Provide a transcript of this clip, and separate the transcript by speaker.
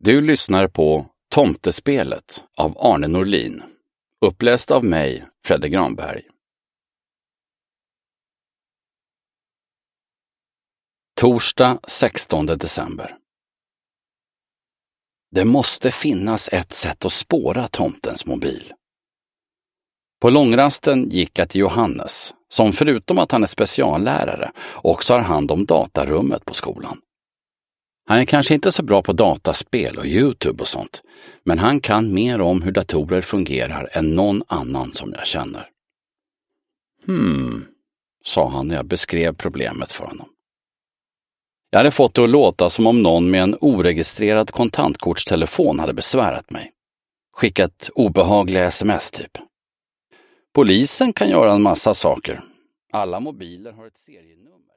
Speaker 1: Du lyssnar på Tomtespelet av Arne Norlin, uppläst av mig, Fredde Granberg. Torsdag 16 december. Det måste finnas ett sätt att spåra tomtens mobil. På långrasten gick jag till Johannes, som förutom att han är speciallärare också har hand om datarummet på skolan. Han är kanske inte så bra på dataspel och YouTube och sånt, men han kan mer om hur datorer fungerar än någon annan som jag känner. Sa han när jag beskrev problemet för honom. Jag hade fått det att låta som om någon med en oregistrerad kontantkortstelefon hade besvärat mig. Skickat obehagliga sms typ. Polisen kan göra en massa saker. Alla mobiler har ett serienummer.